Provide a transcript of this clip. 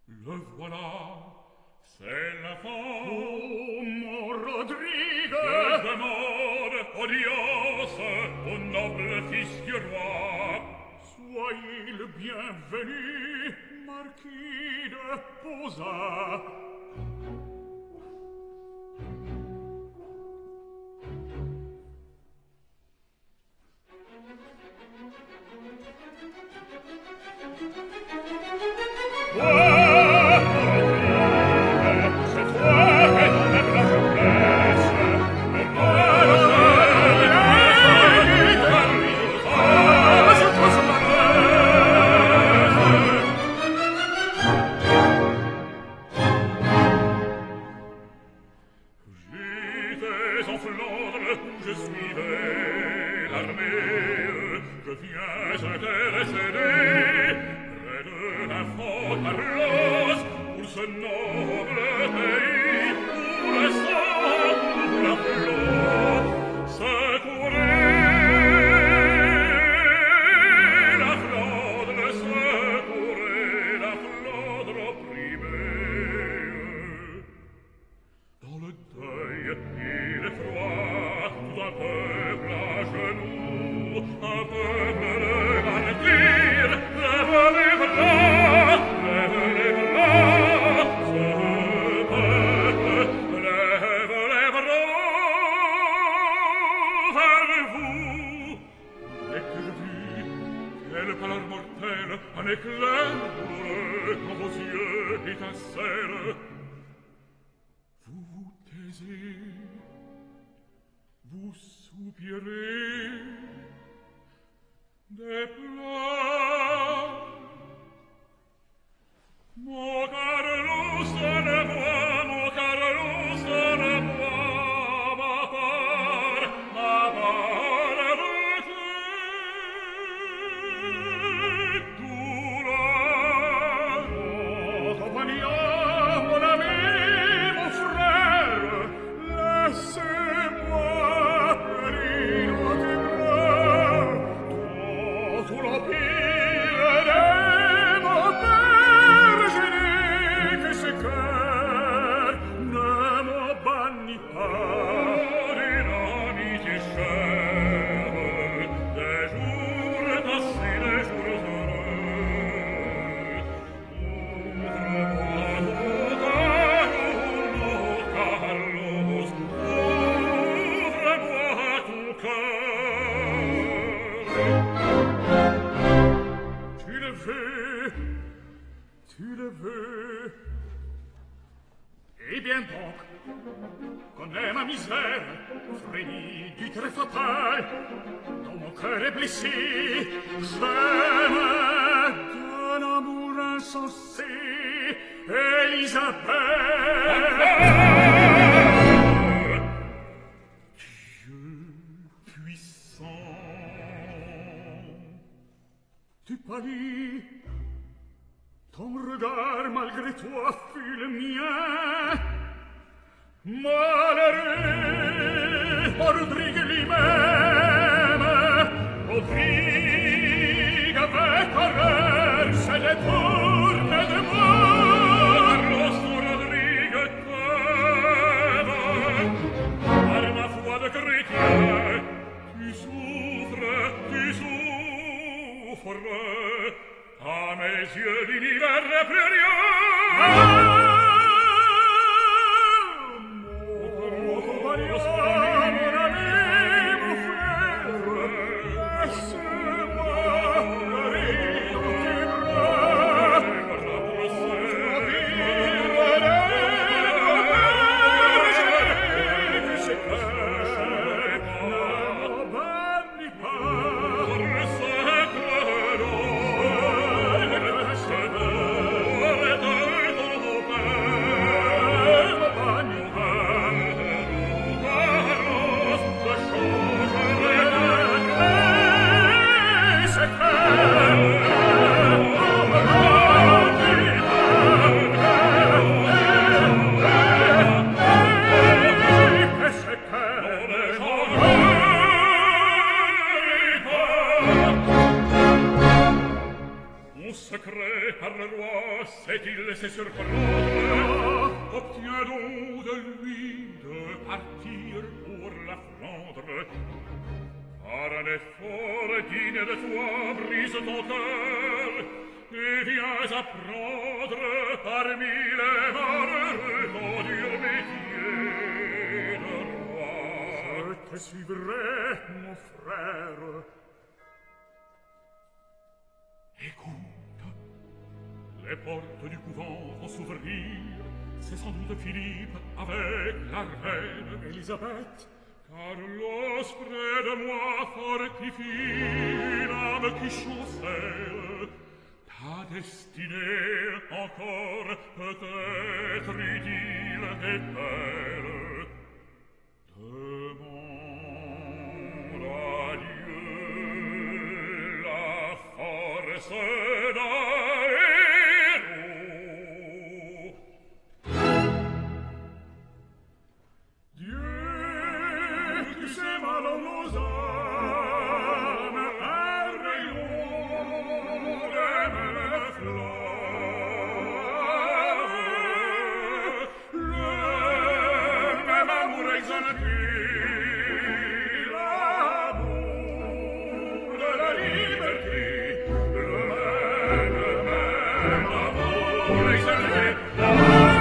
Le voilà, c'est la fin. Oh, mon Rodrigue! Je demande audience au noble fils du roi. Soyez le bienvenu, marquis de Posa. J'étais en Flandre où je suivais l'armée. Je viens intercéder près de la forte Carlos pour ce noble pays, pour le sang, pour la flot. Secourez la Flandre, secourez la Flandre opprimée. Dans le deuil et l'effroi, tout un peuple à genoux, un peuple de martyrs, lève les bras, lève les bras, ce peuple lève les bras vers vous. Dès que je vis quelle pâleur mortelle, un éclair douloureux dans vos yeux étincelle, vous vous taisez, vous soupirez, des pleurs. Mon Carlos ne voit, mon Carlos ne voit ma part avec les douleurs. Mon compagnon, mon ami, mon frère, laissez-moi périr au témoin. Tout l'empire de mon père gêné, que ce cœur ne m'en bannit pas. D'une amitié chère, des jours passés, des jours heureux. Ouvre-moi ton cœur, Carlos, ouvre-moi ton cœur. Tu le veux, tu le veux. Eh bien donc, connais ma misère, frémit du trait fatal, dont mon cœur est blessé, j'aime d'un amour insensé, Élisabeth. Dieu puissant, Tu pâlis, ton regard malgré toi fut le mien. Malheureux, Rodrigue lui-même, Rodrigue avec horreur se détourne de moi. Carlos Rodrigue t'aime, par ma foi de chrétien, tu souffres, à mes yeux l'univers n'est plus rien. Mon compagnon, mon ami, mon frère, laisse-moi périr dans tes bras. Mon navire de mon père gêné, que ce cœur ne m'en bannit pas. Pour le sacre sait-il se surprendre? Obtiens donc de lui de partir pour la Flandre. Par un effort digne de toi, brise ton cœur, et viens apprendre parmi les malheureux ton dur métier de roi. Je te suivrai, mon frère. Écoute, les portes du couvent vont s'ouvrir. C'est sans doute Philippe avec la reine Élisabeth. Carlos près de moi fortifie une âme qui chancelle. Ta destinée encore peut-être utile et belle. Demande à Dieu la force d'un héros. Dieu, tu sais mal en nos âmes, un rayon de même flamme. Le même amour exalté, l'amour de la liberté. Le même amour exalté, l'amour